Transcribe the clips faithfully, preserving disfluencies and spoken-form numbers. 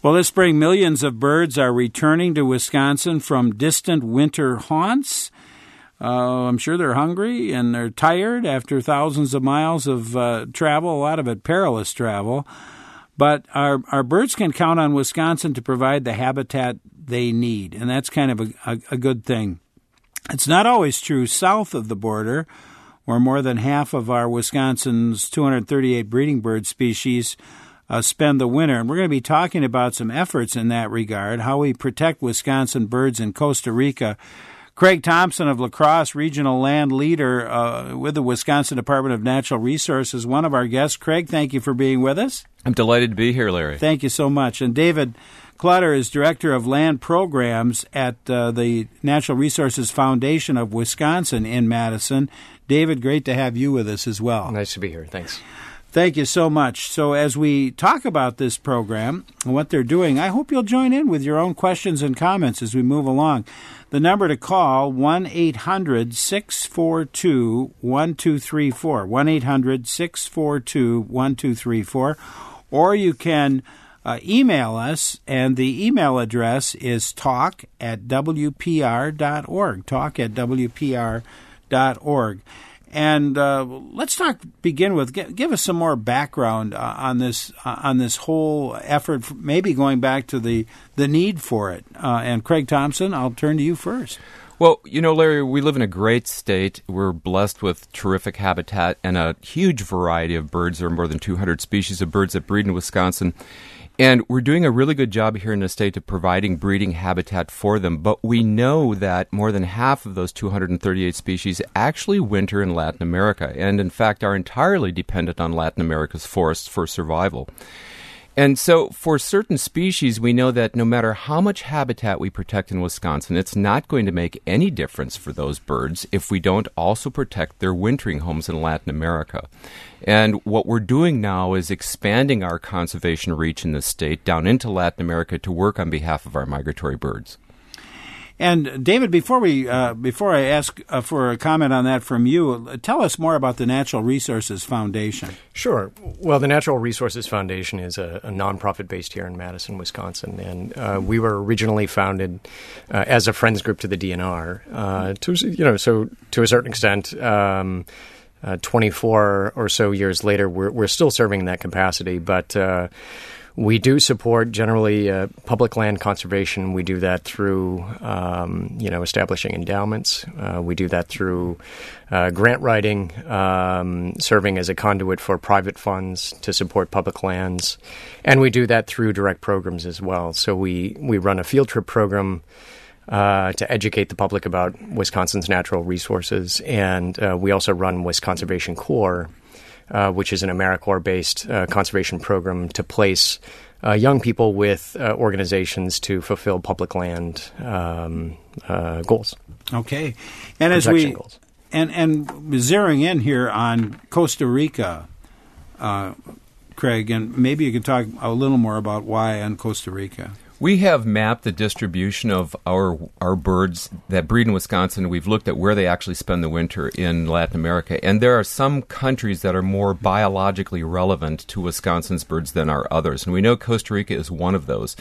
Well, this spring, millions of birds are returning to Wisconsin from distant winter haunts. Uh, I'm sure they're hungry and they're tired after thousands of miles of uh, travel, a lot of it perilous travel. But our, our birds can count on Wisconsin to provide the habitat they need, and that's kind of a, a, a good thing. It's not always true south of the border, where more than half of our Wisconsin's two hundred thirty-eight breeding bird species Uh, spend the winter. And we're going to be talking about some efforts in that regard, how we protect Wisconsin birds in Costa Rica. Craig Thompson of La Crosse, Regional Land Leader uh, with the Wisconsin Department of Natural Resources, one of our guests. Craig, thank you for being with us. I'm delighted to be here, Larry. Thank you so much. And David Clutter is Director of Land Programs at uh, the Natural Resources Foundation of Wisconsin in Madison. David, great to have you with us as well. Nice to be here. Thanks. Thank you so much. So as we talk about this program and what they're doing, I hope you'll join in with your own questions and comments as we move along. The number to call, one eight hundred six four two one two three four, one eight hundred six four two one two three four, or you can uh, email us, and the email address is talk at w p r dot org, talk at w p r dot org. And uh, let's talk. Begin with give, give us some more background uh, on this uh, on this whole effort. Maybe going back to the, the need for it. Uh, and Craig Thompson, I'll turn to you first. Well, you know, Larry, we live in a great state. We're blessed with terrific habitat and a huge variety of birds. There are more than two hundred species of birds that breed in Wisconsin. And we're doing a really good job here in the state of providing breeding habitat for them. But we know that more than half of those two hundred thirty-eight species actually winter in Latin America, and in fact are entirely dependent on Latin America's forests for survival. And so for certain species, we know that no matter how much habitat we protect in Wisconsin, it's not going to make any difference for those birds if we don't also protect their wintering homes in Latin America. And what we're doing now is expanding our conservation reach in the state down into Latin America to work on behalf of our migratory birds. And David, before we uh, before I ask uh, for a comment on that from you, tell us more about the Natural Resources Foundation. Sure. Well, the Natural Resources Foundation is a, a nonprofit based here in Madison, Wisconsin, and uh, we were originally founded uh, as a friends group to the D N R. Uh, to you know, so to a certain extent. Um, uh, twenty-four or so years later, we're we're still serving in that capacity, but. Uh, We do support generally uh, public land conservation. We do that through, um, you know, establishing endowments. Uh, we do that through uh, grant writing, um, serving as a conduit for private funds to support public lands, and we do that through direct programs as well. So we we run a field trip program uh, to educate the public about Wisconsin's natural resources, and uh, we also run Wisconservation Corps. Uh, which is an AmeriCorps-based uh, conservation program to place uh, young people with uh, organizations to fulfill public land um, uh, goals. Okay, and as we goals. and and zeroing in here on Costa Rica, uh, Craig, and maybe you can talk a little more about why on Costa Rica. We have mapped the distribution of our our birds that breed in Wisconsin. We've looked at where they actually spend the winter in Latin America. And there are some countries that are more biologically relevant to Wisconsin's birds than are others. And we know Costa Rica is one of those.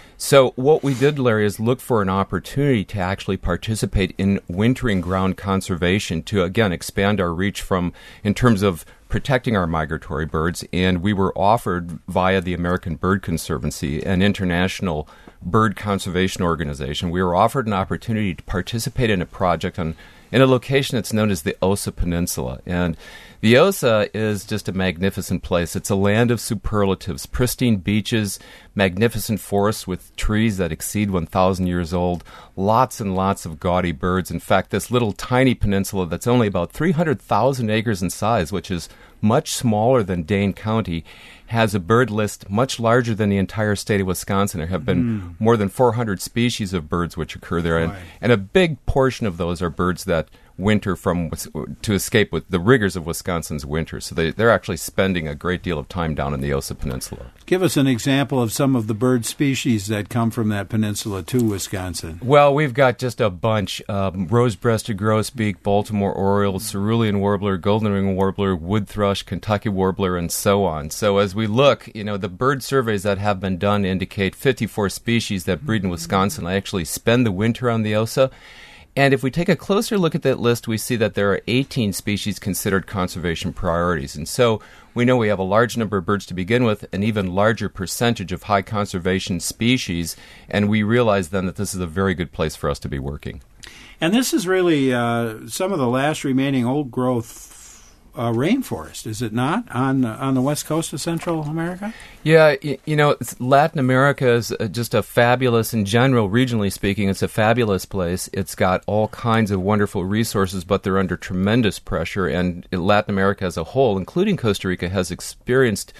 So what we did, Larry, is look for an opportunity to actually participate in wintering ground conservation to, again, expand our reach from in terms of protecting our migratory birds. And we were offered via the American Bird Conservancy, an international bird conservation organization, we were offered an opportunity to participate in a project on in a location that's known as the Osa Peninsula. And the Osa is just a magnificent place. It's a land of superlatives, pristine beaches, magnificent forests with trees that exceed one thousand years old, lots and lots of gaudy birds. In fact, this little tiny peninsula that's only about three hundred thousand acres in size, which is much smaller than Dane County, has a bird list much larger than the entire state of Wisconsin. There have been mm. more than four hundred species of birds which occur there, and, and a big portion of those are birds that winter from to escape with the rigors of Wisconsin's winter. So they, they're actually spending a great deal of time down in the Osa Peninsula. Give us an example of some of the bird species that come from that peninsula to Wisconsin. Well, we've got just a bunch. Um, rose-breasted grosbeak, Baltimore oriole, cerulean warbler, golden ring warbler, wood thrush, Kentucky warbler, and so on. So as we look, you know, the bird surveys that have been done indicate fifty-four species that breed in Wisconsin actually spend the winter on the Osa. And if we take a closer look at that list, we see that there are eighteen species considered conservation priorities. And so we know we have a large number of birds to begin with, an even larger percentage of high conservation species, and we realize then that this is a very good place for us to be working. And this is really uh, some of the last remaining old-growth uh, rainforest, is it not, on uh, on the west coast of Central America? Yeah, you, you know, it's, Latin America is uh, just a fabulous, in general, regionally speaking, it's a fabulous place. It's got all kinds of wonderful resources, but they're under tremendous pressure, and Latin America as a whole, including Costa Rica, has experienced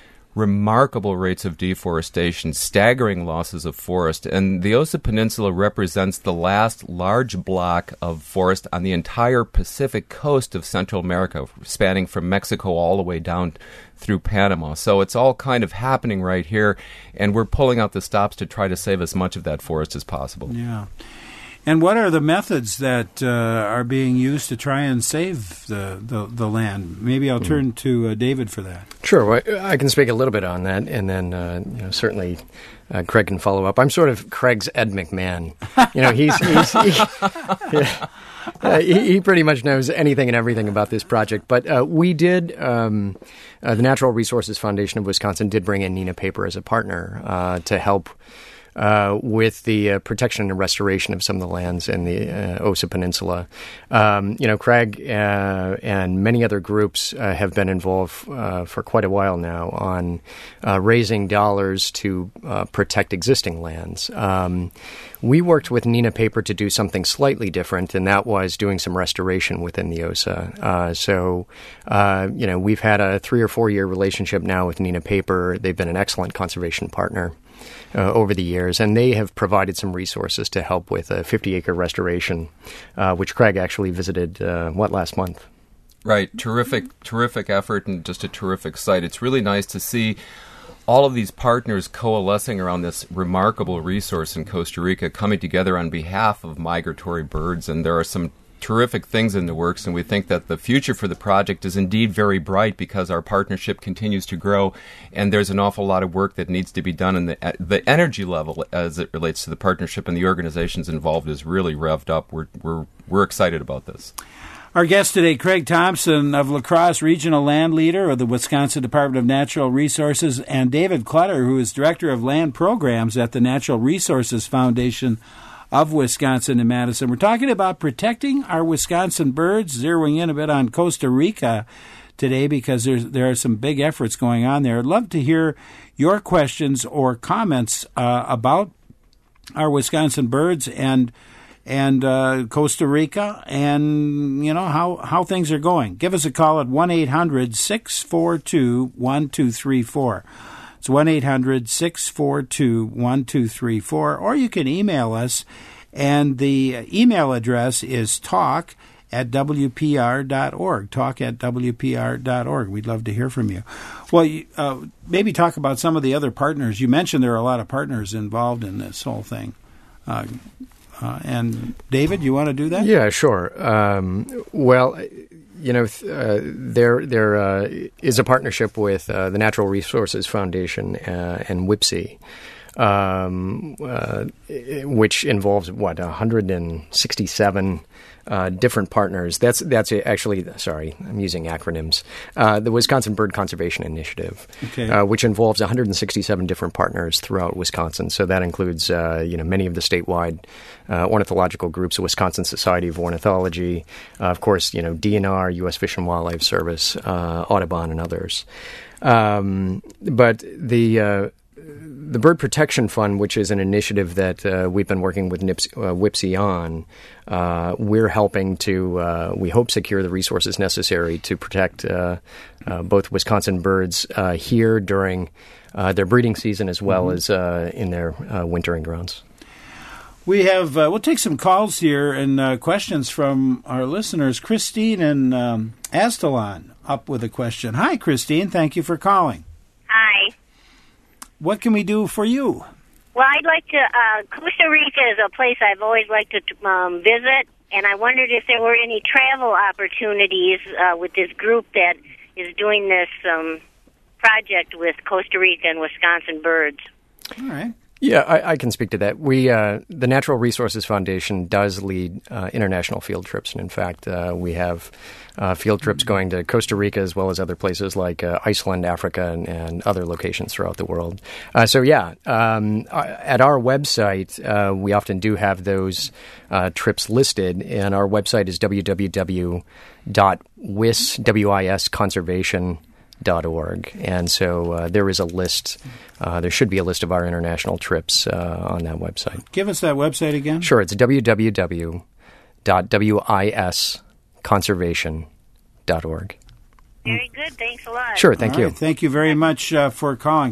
remarkable rates of deforestation, staggering losses of forest, and the Osa Peninsula represents the last large block of forest on the entire Pacific coast of Central America, spanning from Mexico all the way down through Panama. So it's all kind of happening right here, and we're pulling out the stops to try to save as much of that forest as possible. Yeah. And what are the methods that uh, are being used to try and save the, the, the land? Maybe I'll turn to uh, David for that. Sure. Well, I can speak a little bit on that, and then uh, you know, certainly uh, Craig can follow up. I'm sort of Craig's Ed McMahon. You know, he's, he's he, yeah, uh, he, he pretty much knows anything and everything about this project. But uh, we did, um, uh, the Natural Resources Foundation of Wisconsin did bring in Nina Paper as a partner uh, to help Uh, with the uh, protection and restoration of some of the lands in the uh, Osa Peninsula. Um, you know, Craig uh, and many other groups uh, have been involved uh, for quite a while now on uh, raising dollars to uh, protect existing lands. Um, we worked with Nina Paper to do something slightly different, and that was doing some restoration within the Osa. Uh, so, uh, you know, we've had a three or four year relationship now with Nina Paper. They've been an excellent conservation partner Uh, over the years, and they have provided some resources to help with a fifty-acre restoration, uh, which Craig actually visited, uh, what, last month? Right. Terrific, terrific effort and just a terrific site. It's really nice to see all of these partners coalescing around this remarkable resource in Costa Rica, coming together on behalf of migratory birds, and there are some terrific things in the works, and we think that the future for the project is indeed very bright because our partnership continues to grow, and there's an awful lot of work that needs to be done, and the, the energy level as it relates to the partnership and the organizations involved is really revved up. We're, we're, we're excited about this. Our guest today, Craig Thompson of La Crosse, Regional Land Leader of the Wisconsin Department of Natural Resources, and David Clutter, who is Director of Land Programs at the Natural Resources Foundation of Wisconsin and Madison. We're talking about protecting our Wisconsin birds, zeroing in a bit on Costa Rica today because there's, there are some big efforts going on there. I'd love to hear your questions or comments uh, about our Wisconsin birds and and uh, Costa Rica and, you know, how, how things are going. Give us a call at one eight hundred six four two one two three four. It's one eight hundred six four two one two three four, or you can email us, and the email address is talk at w p r dot org, talk at w p r dot org. We'd love to hear from you. Well, uh, maybe talk about some of the other partners. You mentioned there are a lot of partners involved in this whole thing. Uh, uh, and David, you want to do that? Yeah, sure. Um, well, you know, uh, there there uh, is a partnership with uh, the Natural Resources Foundation uh, and W I P S I, um, uh, which involves, what, one hundred sixty-seven uh, different partners. That's that's actually, sorry, I'm using acronyms. Uh, the Wisconsin Bird Conservation Initiative, okay. uh, which involves one hundred sixty-seven different partners throughout Wisconsin. So that includes, uh, you know, many of the statewide uh, ornithological groups, the Wisconsin Society of Ornithology, uh, of course, you know, D N R, U S Fish and Wildlife Service, uh, Audubon, and others. Um, but the uh, The Bird Protection Fund, which is an initiative that uh, we've been working with N I P S, uh, W I P S I on, uh, we're helping to, uh, we hope, secure the resources necessary to protect uh, uh, both Wisconsin birds uh, here during uh, their breeding season as well mm-hmm. as uh, in their uh, wintering grounds. We have, uh, we'll take some calls here and uh, questions from our listeners. Christine and um, Astalon up with a question. Hi, Christine. Thank you for calling. Hi. What can we do for you? Well, I'd like to, uh, Costa Rica is a place I've always liked to um, visit, and I wondered if there were any travel opportunities uh, with this group that is doing this um, project with Costa Rica and Wisconsin birds. All right. Yeah, I, I can speak to that. We, uh, the Natural Resources Foundation does lead uh, international field trips, and in fact, uh, we have uh, field trips going to Costa Rica as well as other places like uh, Iceland, Africa, and, and other locations throughout the world. Uh, so, yeah, um, at our website, uh, we often do have those uh, trips listed, and our website is w w w dot wis conservation dot org, and so uh, there is a list. Uh, there should be a list of our international trips uh, on that website. Give us that website again. Sure, it's w w w dot wis conservation dot org. Very good. Thanks a lot. Sure, thank All you. right, thank you very much uh, for calling.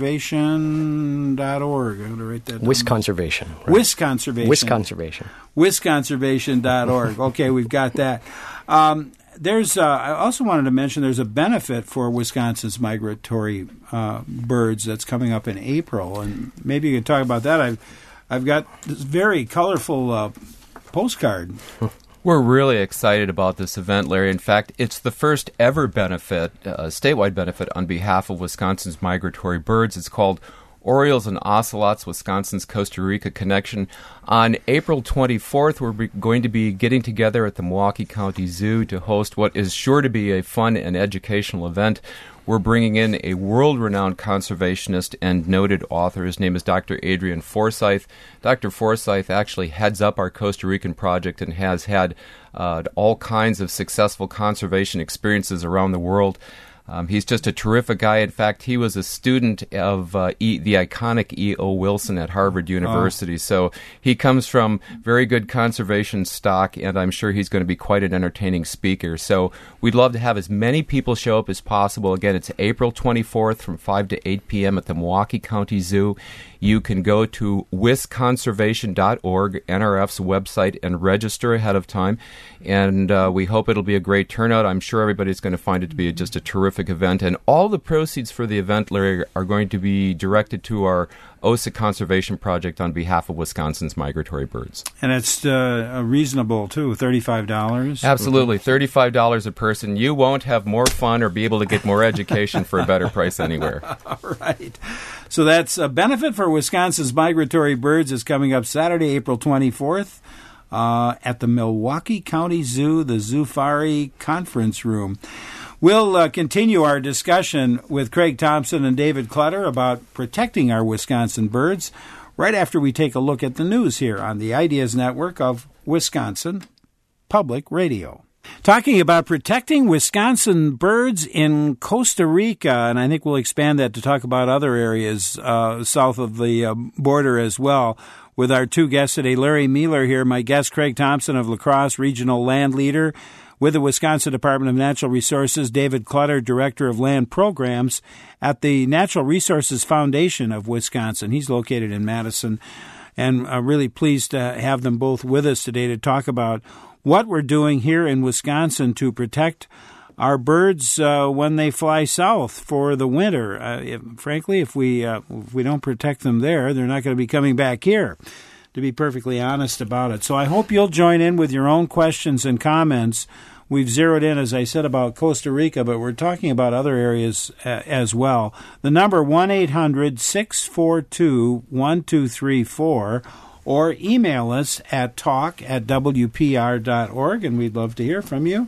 conservation dot org. I'm going to write that down. Wisconservation. Right. Wisconservation. Wisconservation. Wisconservation dot org. Okay, we've got that. Um, There's. Uh, I also wanted to mention there's a benefit for Wisconsin's migratory uh, birds that's coming up in April, and maybe you can talk about that. I've I've got this very colorful uh, postcard. We're really excited about this event, Larry. In fact, it's the first ever benefit, uh, statewide benefit, on behalf of Wisconsin's migratory birds. It's called Orioles and Ocelots, Wisconsin's Costa Rica Connection. On April twenty-fourth, we're be going to be getting together at the Milwaukee County Zoo to host what is sure to be a fun and educational event. We're bringing in a world-renowned conservationist and noted author. His name is Doctor Adrian Forsyth. Doctor Forsyth actually heads up our Costa Rican project and has had uh, all kinds of successful conservation experiences around the world. Um, he's just a terrific guy. In fact, he was a student of uh, e, the iconic E O Wilson at Harvard University. Oh. So he comes from very good conservation stock, and I'm sure he's going to be quite an entertaining speaker. So we'd love to have as many people show up as possible. Again, it's April twenty-fourth from five to eight p.m. at the Milwaukee County Zoo. You can go to wis conservation dot org, N R F's website, and register ahead of time. And uh, we hope it'll be a great turnout. I'm sure everybody's going to find it to be just a terrific event. And all the proceeds for the event, Larry, are going to be directed to our O S I Conservation Project on behalf of Wisconsin's migratory birds. And it's uh, reasonable, too, thirty-five dollars? Absolutely, thirty-five dollars a person. You won't have more fun or be able to get more education for a better price anywhere. All right. So that's a benefit for Wisconsin's migratory birds is coming up Saturday, April twenty-fourth uh, at the Milwaukee County Zoo, the Zoofari Conference Room. We'll uh, continue our discussion with Craig Thompson and David Clutter about protecting our Wisconsin birds right after we take a look at the news here on the Ideas Network of Wisconsin Public Radio. Talking about protecting Wisconsin birds in Costa Rica, and I think we'll expand that to talk about other areas uh, south of the uh, border as well, with our two guests today. Larry Mueller here, my guest Craig Thompson of La Crosse, Regional Land Leader with the Wisconsin Department of Natural Resources, David Clutter, Director of Land Programs at the Natural Resources Foundation of Wisconsin. He's located in Madison, and I'm really pleased to have them both with us today to talk about what we're doing here in Wisconsin to protect our birds uh, when they fly south for the winter. Uh, if, frankly, if we uh, if we don't protect them there, they're not going to be coming back here, to be perfectly honest about it. So I hope you'll join in with your own questions and comments. We've zeroed in, as I said, about Costa Rica, but we're talking about other areas uh, as well. The number one eight hundred six four two one two three four, or email us at talk at w p r dot org, and we'd love to hear from you.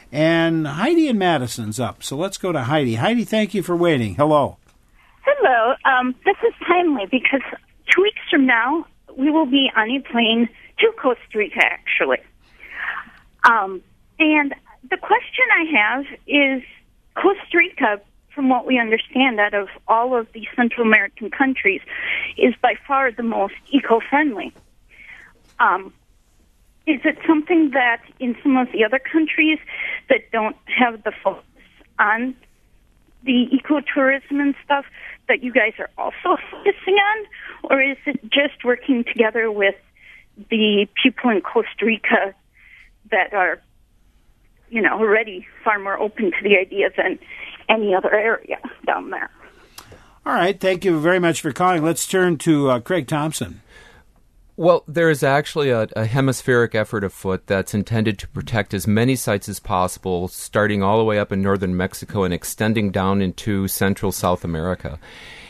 And Heidi in Madison's up, so let's go to Heidi. Heidi, thank you for waiting. Hello. Hello. Um, this is timely because two weeks from now, we will be on a plane to Costa Rica, actually. Um, and the question I have is, Costa Rica, from what we understand, out of all of the Central American countries, is by far the most eco-friendly. Um, is it something that in some of the other countries that don't have the focus on the ecotourism and stuff that you guys are also focusing on? Or is it just working together with the people in Costa Rica that are, you know, already far more open to the idea than any other area down there. All right. Thank you very much for calling. Let's turn to uh, Craig Thompson. Well, there is actually a, a hemispheric effort afoot that's intended to protect as many sites as possible, starting all the way up in northern Mexico and extending down into central South America.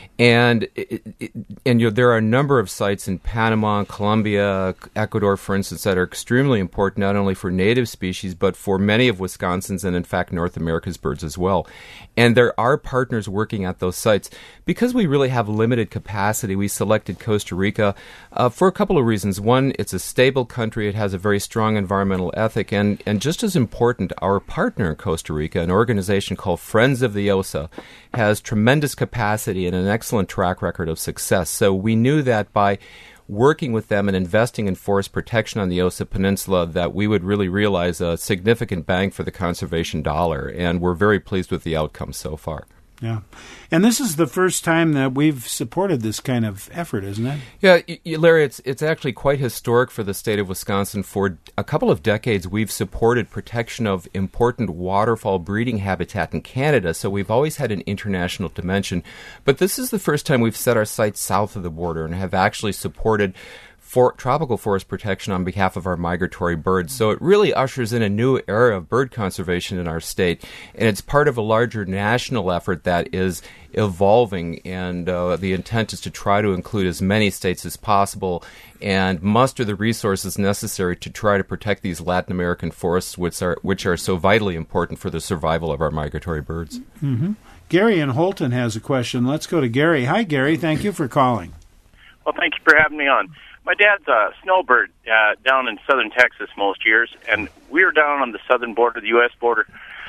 And it, it, and you know, there are a number of sites in Panama, Colombia, Ecuador, for instance, that are extremely important not only for native species, but for many of Wisconsin's and, in fact, North America's birds as well. And there are partners working at those sites. Because we really have limited capacity, we selected Costa Rica uh, for a couple of reasons. One, it's a stable country. It has a very strong environmental ethic. And, and just as important, our partner in Costa Rica, an organization called Friends of the Osa, has tremendous capacity and an excellent track record of success. So we knew that by working with them and investing in forest protection on the Osa Peninsula that we would really realize a significant bang for the conservation dollar. And we're very pleased with the outcome so far. Yeah. And this is the first time that we've supported this kind of effort, isn't it? Yeah, y- y- Larry, it's it's actually quite historic for the state of Wisconsin. For a couple of decades, we've supported protection of important waterfowl breeding habitat in Canada, so we've always had an international dimension. But this is the first time we've set our sights south of the border and have actually supported for tropical forest protection on behalf of our migratory birds. So it really ushers in a new era of bird conservation in our state, and it's part of a larger national effort that is evolving, and uh, the intent is to try to include as many states as possible and muster the resources necessary to try to protect these Latin American forests, which are, which are so vitally important for the survival of our migratory birds. Mm-hmm. Gary in Holton has a question. Let's go to Gary. Hi, Gary. Thank you for calling. Well, thank you for having me on. My dad's a snowbird uh, down in southern Texas most years, and we were down on the southern border, the U S border,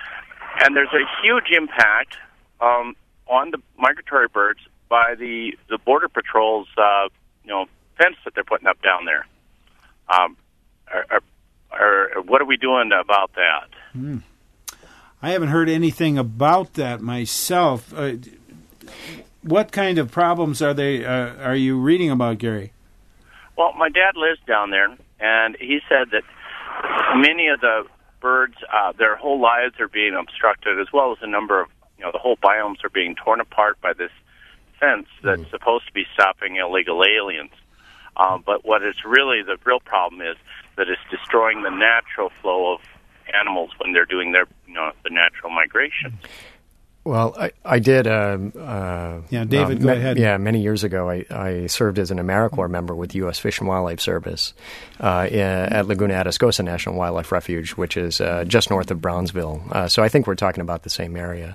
and there's a huge impact um, on the migratory birds by the, the Border Patrol's uh, you know fence that they're putting up down there. Um, are, are, are, what are we doing about that? Mm. I haven't heard anything about that myself. Uh, what kind of problems are they? Uh, are you reading about, Gary? Well, my dad lives down there, and he said that many of the birds, uh, their whole lives are being obstructed, as well as a number of, you know, the whole biomes are being torn apart by this fence that's mm. supposed to be stopping illegal aliens. Um, but what is really the real problem is that it's destroying the natural flow of animals when they're doing their, you know, the natural migration. Well, I, I did. Uh, uh, yeah, David, uh, go ma- ahead. Yeah, many years ago, I, I served as an AmeriCorps member with the U S Fish and Wildlife Service uh, in, at Laguna Atascosa National Wildlife Refuge, which is uh, just north of Brownsville. Uh, so I think we're talking about the same area.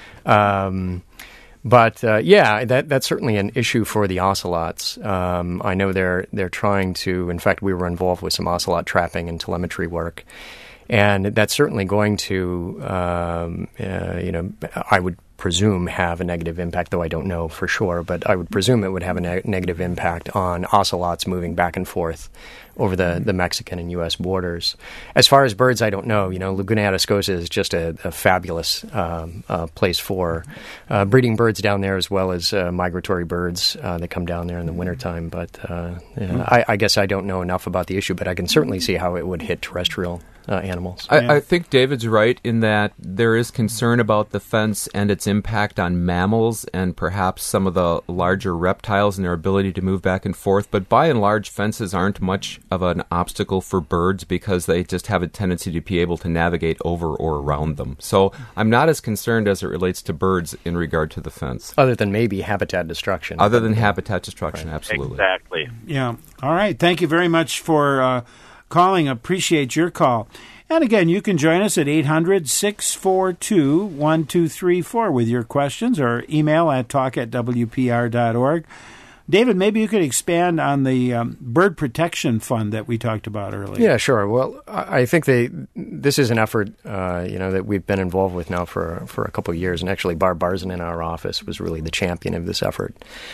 Um, but uh, yeah, that that's certainly an issue for the ocelots. Um, I know they're they're trying to. In fact, we were involved with some ocelot trapping and telemetry work. And that's certainly going to, um, uh, you know, I would presume have a negative impact, though I don't know for sure, but I would presume it would have a ne- negative impact on ocelots moving back and forth over the, the Mexican and U S borders. As far as birds, I don't know. You know, Laguna Atascosa is just a, a fabulous um, uh, place for uh, breeding birds down there, as well as uh, migratory birds uh, that come down there in the wintertime. But uh, yeah, I, I guess I don't know enough about the issue, but I can certainly see how it would hit terrestrial Uh, animals. I, I think David's right in that there is concern about the fence and its impact on mammals and perhaps some of the larger reptiles and their ability to move back and forth. But by and large, fences aren't much of an obstacle for birds because they just have a tendency to be able to navigate over or around them. So I'm not as concerned as it relates to birds in regard to the fence. Other than maybe habitat destruction. Other than habitat destruction, right. Absolutely. Exactly. Yeah. All right. Thank you very much for uh, calling. Appreciate your call. And again, you can join us at eight hundred, six four two, one two three four with your questions, or email at talk at w p r dot org. David, maybe you could expand on the um, bird protection fund that we talked about earlier. Yeah, sure. Well, I think they this is an effort, uh, you know, that we've been involved with now for for a couple of years, and actually, Barb Barzin in our office was really the champion of this effort.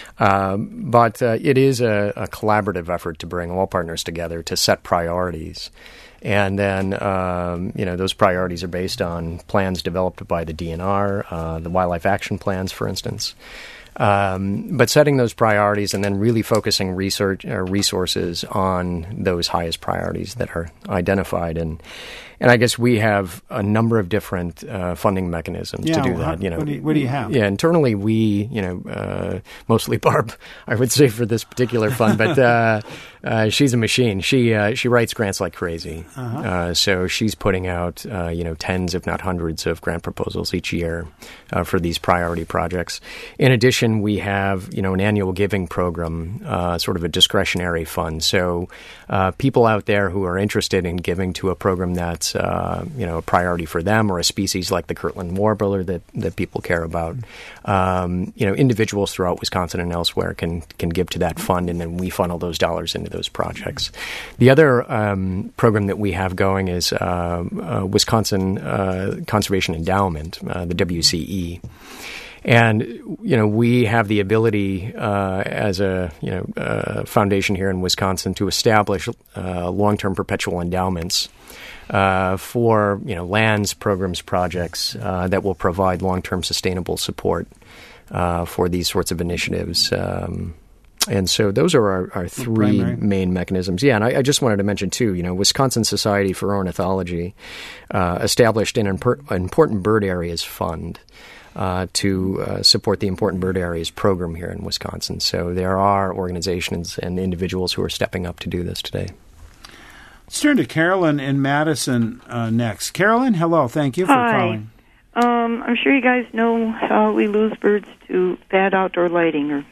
Um, but uh, it is a, a collaborative effort to bring all partners together to set priorities. And then, um, you know, those priorities are based on plans developed by the D N R, uh, the Wildlife Action Plans, for instance. Um, but setting those priorities and then really focusing research or resources on those highest priorities that are identified. And and I guess we have a number of different uh, funding mechanisms yeah, to do well, that. You know, what do you, what do you have? Yeah, internally we, you know, uh, mostly Barb, I would say for this particular fund, but uh, uh, she's a machine. She uh, she writes grants like crazy. Uh-huh. Uh, so she's putting out, uh, you know, tens, if not hundreds, of grant proposals each year uh, for these priority projects. In addition, we have, you know, an annual giving program, uh, sort of a discretionary fund. So uh, people out there who are interested in giving to a program that's, uh, you know, a priority for them, or a species like the Kirtland warbler that, that people care about, um, you know, individuals throughout Wisconsin and elsewhere can can give to that fund, and then we funnel those dollars into those projects. The other um, program that we have going is uh, uh, Wisconsin uh, Conservation Endowment, uh, the W C E. And, you know, we have the ability uh, as a, you know, uh, foundation here in Wisconsin to establish uh, long-term perpetual endowments uh, for, you know, lands, programs, projects uh, that will provide long-term sustainable support uh, for these sorts of initiatives. Um, and so those are our, our three Primary. main mechanisms. Yeah, and I, I just wanted to mention, too, you know, Wisconsin Society for Ornithology uh, established an impor- Important Bird Areas Fund Uh, to uh, support the Important Bird Areas program here in Wisconsin. So there are organizations and individuals who are stepping up to do this today. Let's turn to Carolyn in Madison uh, next. Carolyn, hello. Thank you for Hi. calling. Um, I'm sure you guys know how we lose birds to bad outdoor lighting, or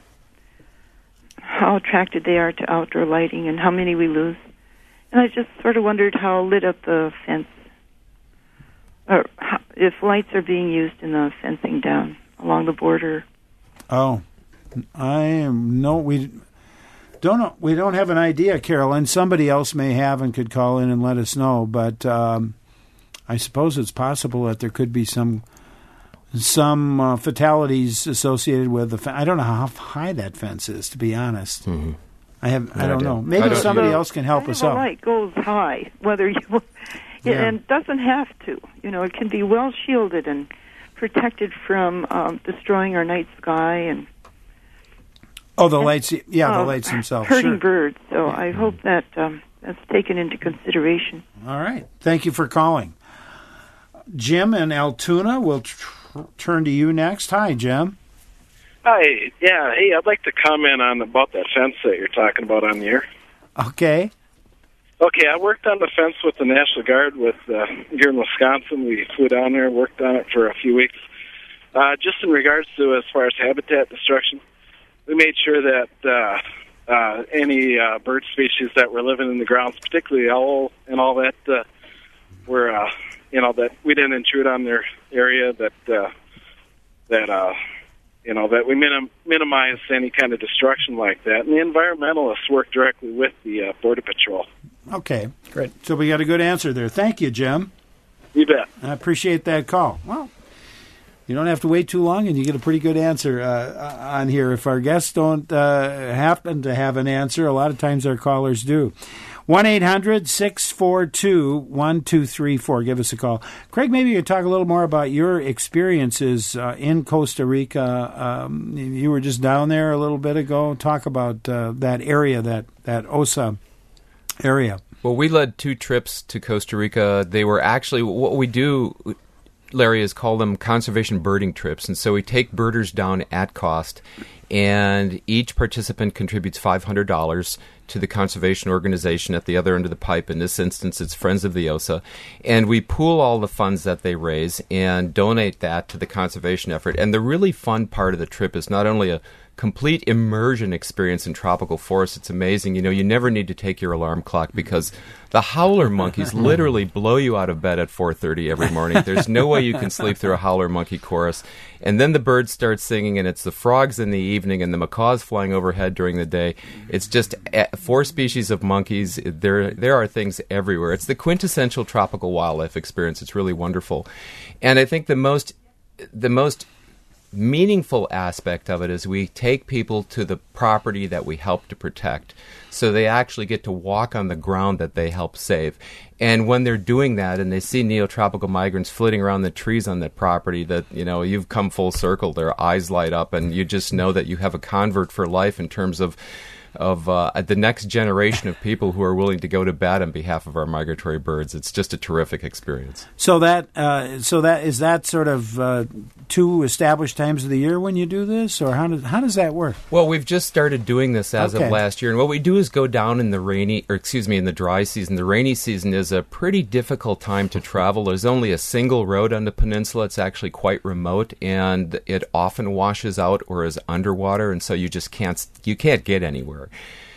how attracted they are to outdoor lighting, and how many we lose. And I just sort of wondered how lit up the fence, or how, if lights are being used in the fencing down along the border. Oh, I am no. We don't know. We don't have an idea, Carolyn. Somebody else may have and could call in and let us know. But um, I suppose it's possible that there could be some some uh, fatalities associated with the fence. I don't know how high that fence is, to be honest. Mm-hmm. I have. No I don't idea. know. Maybe I don't somebody either. else can help Kind us of a out. light goes high, whether you. Yeah. And it doesn't have to. You know, it can be well shielded and protected from um, destroying our night sky and Oh, the lights. Yeah, the uh, lights themselves. hurting Sure. birds. So I hope that um, that's taken into consideration. All right. Thank you for calling. Jim in Altoona, we'll tr- turn to you next. Hi, Jim. Hi, yeah, hey, I'd like to comment on about that fence that you're talking about on the air. Okay. Okay, I worked on the fence with the National Guard with uh, here in Wisconsin. We flew down there, worked on it for a few weeks. Uh, just in regards to as far as habitat destruction, we made sure that uh, uh, any uh, bird species that were living in the grounds, particularly owl and all that, uh, were uh, you know that we didn't intrude on their area. That uh, that uh, you know that we minim- minimize any kind of destruction like that. And the environmentalists work directly with the uh, Border Patrol. Okay, great. So we got a good answer there. Thank you, Jim. You bet. I appreciate that call. Well, you don't have to wait too long, and you get a pretty good answer uh, on here. If our guests don't uh, happen to have an answer, a lot of times our callers do. one eight hundred six four two one two three four. Give us a call. Craig, maybe you could talk a little more about your experiences uh, in Costa Rica. Um, you were just down there a little bit ago. Talk about uh, that area, that, that Osa area. Well, we led two trips to Costa Rica. They were actually, what we do, Larry, is call them conservation birding trips. And so we take birders down at cost, and each participant contributes five hundred dollars to the conservation organization at the other end of the pipe. In this instance, it's Friends of the Osa. And we pool all the funds that they raise and donate that to the conservation effort. And the really fun part of the trip is not only a complete immersion experience in tropical forests. It's amazing. You know, you never need to take your alarm clock because the howler monkeys literally blow you out of bed at four thirty every morning. There's no way you can sleep through a howler monkey chorus. And then the birds start singing, and it's the frogs in the evening and the macaws flying overhead during the day. It's just four species of monkeys. There, there are things everywhere. It's the quintessential tropical wildlife experience. It's really wonderful. And I think the most, the most meaningful aspect of it is we take people to the property that we help to protect. So they actually get to walk on the ground that they help save. And when they're doing that and they see neotropical migrants flitting around the trees on that property, that, you know, you've come full circle, their eyes light up, and you just know that you have a convert for life in terms of of uh, the next generation of people who are willing to go to bat on behalf of our migratory birds. It's just a terrific experience. So that uh, so that is that sort of uh, two established times of the year when you do this, or how does how does that work? Well, we've just started doing this as Okay. of last year, and what we do is go down in the rainy, or excuse me, in the dry season. The rainy season is a pretty difficult time to travel. There's only a single road on the peninsula. It's actually quite remote, and it often washes out or is underwater, and so you just can't you can't get anywhere.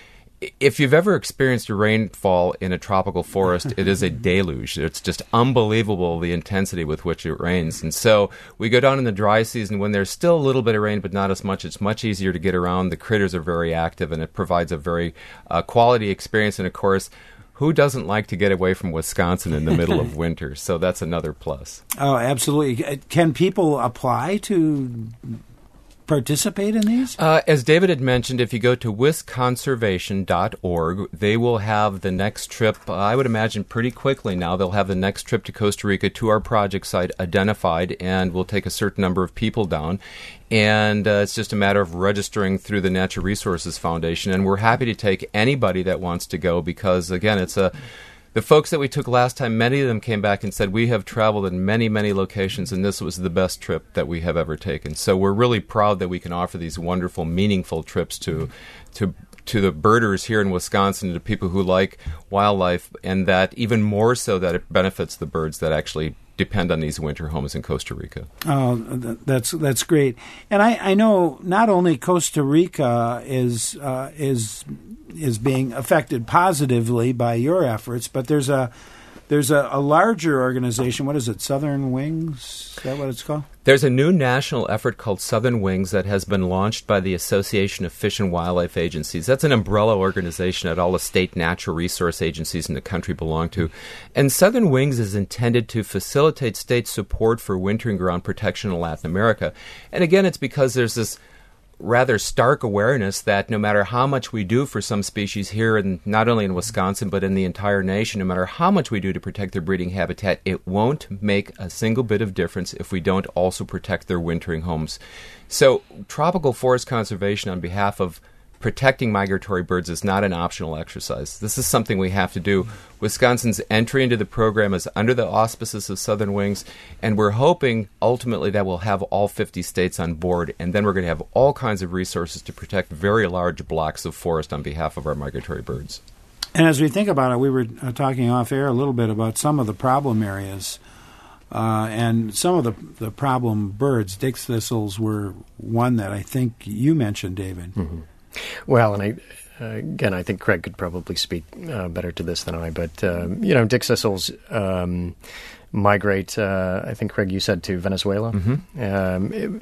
If you've ever experienced a rainfall in a tropical forest, it is a deluge. It's just unbelievable the intensity with which it rains. And so we go down in the dry season when there's still a little bit of rain, but not as much. It's much easier to get around. The critters are very active, and it provides a very uh, quality experience. And, of course, who doesn't like to get away from Wisconsin in the middle of winter? So that's another plus. Oh, absolutely. Can people apply to participate in these? Uh, as David had mentioned, if you go to wisconservation dot org, they will have the next trip, uh, I would imagine pretty quickly now, they'll have the next trip to Costa Rica to our project site identified, and we'll take a certain number of people down. And uh, it's just a matter of registering through the Natural Resources Foundation, and we're happy to take anybody that wants to go because, again, it's a... The folks that we took last time, many of them came back and said, we have traveled in many, many locations, and this was the best trip that we have ever taken. So we're really proud that we can offer these wonderful, meaningful trips to to to the birders here in Wisconsin, to people who like wildlife, and that even more so that it benefits the birds that actually depend on these winter homes in Costa Rica. Oh, th- that's that's great. And I, I know not only Costa Rica is uh, is is being affected positively by your efforts, but there's a there's a, a larger organization. What is it? Southern Wings? Is that what it's called? There's a new national effort called Southern Wings that has been launched by the Association of Fish and Wildlife Agencies. That's an umbrella organization that all the state natural resource agencies in the country belong to. And Southern Wings is intended to facilitate state support for wintering ground protection in Latin America. And again, it's because there's this rather stark awareness that no matter how much we do for some species here, and not only in Wisconsin, but in the entire nation, no matter how much we do to protect their breeding habitat, it won't make a single bit of difference if we don't also protect their wintering homes. So tropical forest conservation on behalf of protecting migratory birds is not an optional exercise. This is something we have to do. Wisconsin's entry into the program is under the auspices of Southern Wings, and we're hoping ultimately that we'll have all fifty states on board, and then we're going to have all kinds of resources to protect very large blocks of forest on behalf of our migratory birds. And as we think about it, we were uh, talking off air a little bit about some of the problem areas. Uh, and some of the the problem birds, dick thistles, were one that I think you mentioned, David. Mm-hmm. Well, and I, uh, again, I think Craig could probably speak uh, better to this than I, but, um, you know, dick thistles um, migrate, uh, I think, Craig, you said to Venezuela, Mm-hmm. um,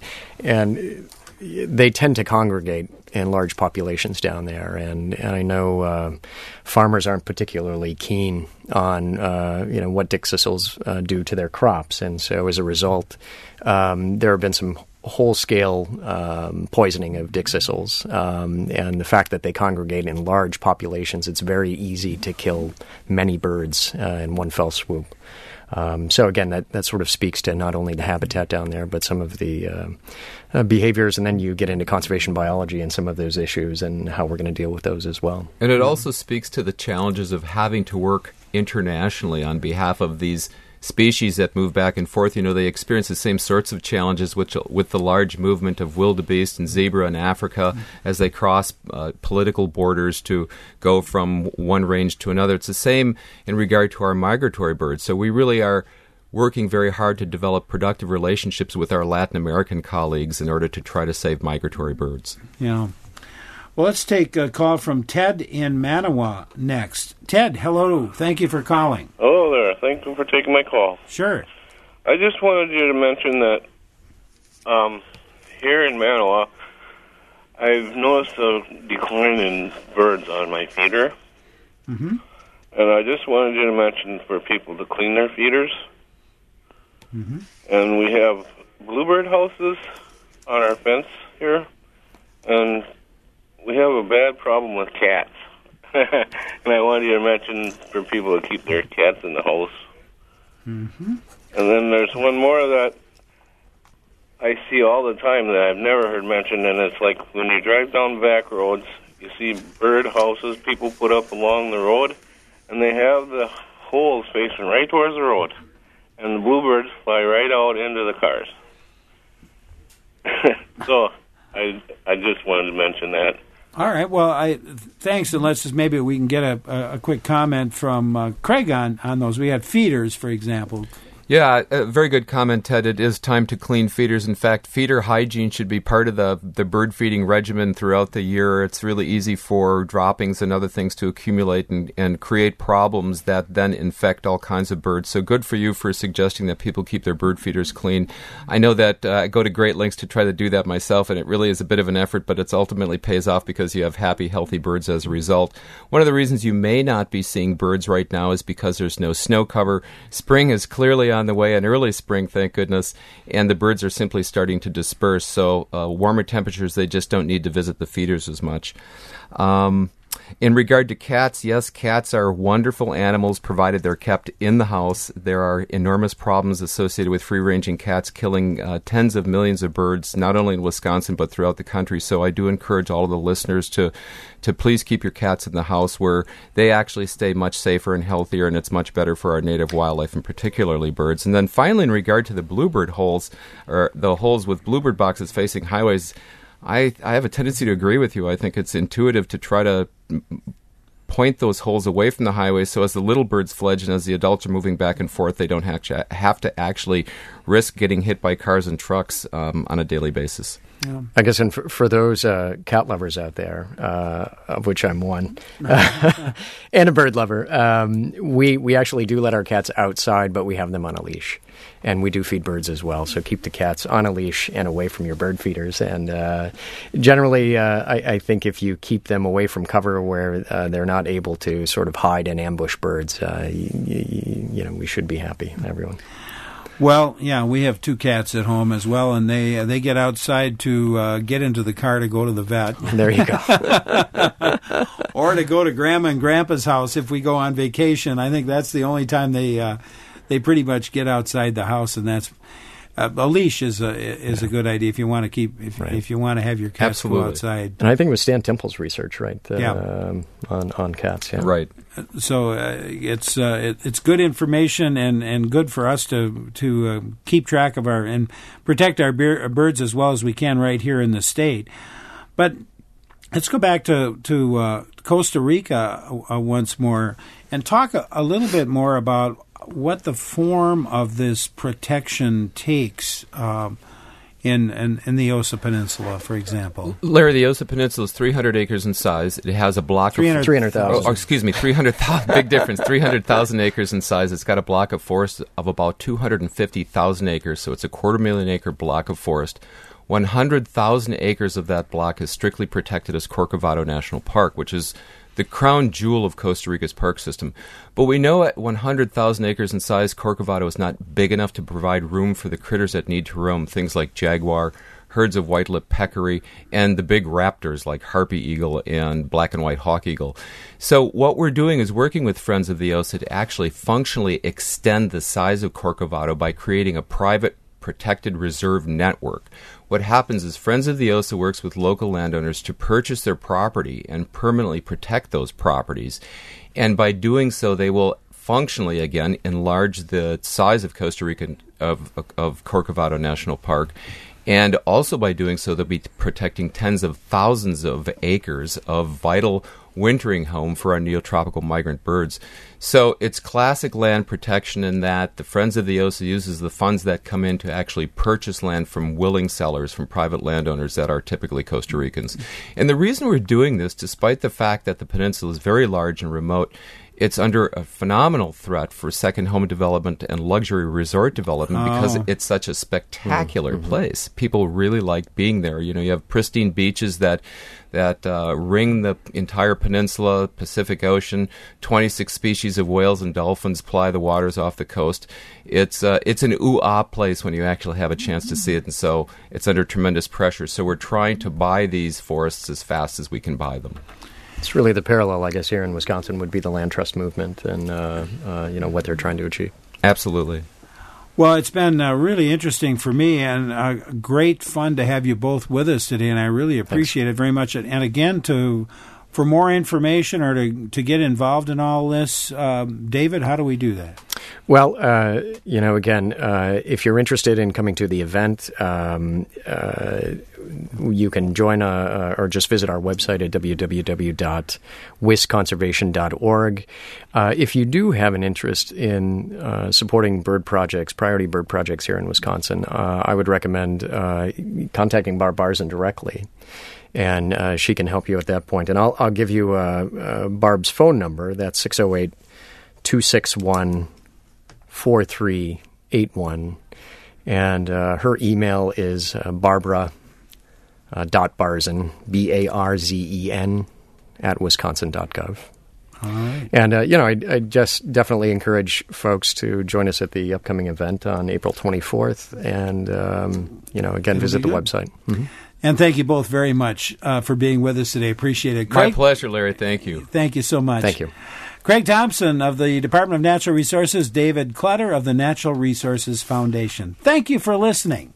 and they tend to congregate in large populations down there, and, and I know uh, farmers aren't particularly keen on, uh, you know, what dick thistles uh, do to their crops, and so as a result, um, there have been some whole-scale um, poisoning of dick thistles, um, and the fact that they congregate in large populations, it's very easy to kill many birds uh, in one fell swoop. Um, so again, that, that sort of speaks to not only the habitat down there, but some of the uh, uh, behaviors, and then you get into conservation biology and some of those issues and how we're going to deal with those as well. And it also speaks to the challenges of having to work internationally on behalf of these species that move back and forth. You know, they experience the same sorts of challenges with, with the large movement of wildebeest and zebra in Africa mm-hmm. as they cross uh, political borders to go from one range to another. It's the same in regard to our migratory birds. So we really are working very hard to develop productive relationships with our Latin American colleagues in order to try to save migratory birds. Yeah. Well, let's take a call from Ted in Manawa next. Ted, hello. Thank you for calling. Hello there. Thank you for taking my call. Sure. I just wanted you to mention that um, here in Manawa, I've noticed a decline in birds on my feeder. Mm-hmm. And I just wanted you to mention for people to clean their feeders. Mm-hmm. And we have bluebird houses on our fence here, and we have a bad problem with cats. And I wanted you to mention for people to keep their cats in the house. Mm-hmm. And then there's one more that I see all the time that I've never heard mentioned, and it's like when you drive down back roads, you see bird houses people put up along the road, and they have the holes facing right towards the road, and the bluebirds fly right out into the cars. So I I just wanted to mention that. All right. Well, I thanks, and let's just maybe we can get a, a, a quick comment from uh, Craig on, on those. We had feeders, for example. Yeah, a very good comment, Ted. It is time to clean feeders. In fact, feeder hygiene should be part of the, the bird feeding regimen throughout the year. It's really easy for droppings and other things to accumulate and, and create problems that then infect all kinds of birds. So good for you for suggesting that people keep their bird feeders clean. I know that uh, I go to great lengths to try to do that myself, and it really is a bit of an effort, but it ultimately pays off because you have happy, healthy birds as a result. One of the reasons you may not be seeing birds right now is because there's no snow cover. Spring is clearly on the way, in early spring, thank goodness, and the birds are simply starting to disperse. So uh, warmer temperatures, they just don't need to visit the feeders as much. Um, in regard to cats, yes, cats are wonderful animals provided they're kept in the house. There are enormous problems associated with free-ranging cats killing uh, tens of millions of birds, not only in Wisconsin but throughout the country. So I do encourage all of the listeners to to please keep your cats in the house where they actually stay much safer and healthier, and it's much better for our native wildlife and particularly birds. And then finally, in regard to the bluebird holes, or the holes with bluebird boxes facing highways, I, I have a tendency to agree with you. I think it's intuitive to try to point those holes away from the highway so as the little birds fledge and as the adults are moving back and forth, they don't have to actually risk getting hit by cars and trucks um, on a daily basis. Yeah. I guess and for, for those uh, cat lovers out there, uh, of which I'm one, and a bird lover, um, we, we actually do let our cats outside, but we have them on a leash. And we do feed birds as well, so keep the cats on a leash and away from your bird feeders. And uh, generally, uh, I, I think if you keep them away from cover where uh, they're not able to sort of hide and ambush birds, uh, you, you, you know, we should be happy, everyone. Well, yeah, we have two cats at home as well, and they uh, they get outside to uh, get into the car to go to the vet. There you go. Or to go to Grandma and Grandpa's house if we go on vacation. I think that's the only time they uh, they pretty much get outside the house, and that's uh, a leash is a is a good idea if you want to keep if right. if you want to have your cats Absolutely. go outside. And I think it was Stan Temple's research, right? Uh, yeah. Um, on on cats, yeah. Right. So uh, it's uh, it, it's good information and, and good for us to to uh, keep track of our and protect our beer, birds as well as we can right here in the state. But let's go back to to uh, Costa Rica uh, once more and talk a, a little bit more about what the form of this protection takes. Um, In, in in the Osa Peninsula, for example. Larry, the Osa Peninsula is three hundred acres in size. It has a block three hundred, of... three hundred thousand. Oh, excuse me, three hundred thousand. Big difference. three hundred thousand acres in size. It's got a block of forest of about two hundred fifty thousand acres, so it's a quarter million acre block of forest. one hundred thousand acres of that block is strictly protected as Corcovado National Park, which is the crown jewel of Costa Rica's park system. But we know at one hundred thousand acres in size, Corcovado is not big enough to provide room for the critters that need to roam, things like jaguar, herds of white-lipped peccary, and the big raptors like harpy eagle and black and white hawk eagle. So what we're doing is working with Friends of the Osa to actually functionally extend the size of Corcovado by creating a private protected reserve network. What happens is Friends of the Osa works with local landowners to purchase their property and permanently protect those properties. And by doing so, they will functionally, again, enlarge the size of Costa Rica, of, of Corcovado National Park. And also by doing so, they'll be protecting tens of thousands of acres of vital wintering home for our neotropical migrant birds. So it's classic land protection in that the Friends of the Osa uses the funds that come in to actually purchase land from willing sellers, from private landowners that are typically Costa Ricans. And the reason we're doing this, despite the fact that the peninsula is very large and remote, it's under a phenomenal threat for second home development and luxury resort development Oh. because it's such a spectacular Mm-hmm. place. People really like being there. You know, you have pristine beaches that that uh, ring the entire peninsula, Pacific Ocean. twenty-six species of whales and dolphins ply the waters off the coast. It's uh, it's an ooh-ah place when you actually have a chance to see it, and so it's under tremendous pressure. So we're trying to buy these forests as fast as we can buy them. It's really the parallel, I guess, here in Wisconsin would be the land trust movement and uh, uh, you know what they're trying to achieve. Absolutely. Well, it's been uh, really interesting for me and uh, great fun to have you both with us today, and I really appreciate it very much. And again, to for more information or to, to get involved in all this, um, David, how do we do that? Well, uh, you know, again, uh, if you're interested in coming to the event, um, uh, you can join a, uh, or just visit our website at w w w dot wis conservation dot org. Uh, if you do have an interest in uh, supporting bird projects, priority bird projects here in Wisconsin, uh, I would recommend uh, contacting Barb Barzin directly. And uh, she can help you at that point. And I'll, I'll give you uh, uh, Barb's phone number. That's six oh eight, two six one, four three eight one. And uh, her email is uh, Barbara uh, dot Barzin, B A R Z E N, at wisconsin dot gov. All right. And, uh, you know, I, I just definitely encourage folks to join us at the upcoming event on April twenty-fourth. And, um, you know, again, It'll visit be the good. website. Mm-hmm. And thank you both very much uh, for being with us today. Appreciate it. My Craig, pleasure, Larry. Thank you. thank you so much. Thank you. Craig Thompson of the Department of Natural Resources, David Clutter of the Natural Resources Foundation. Thank you for listening.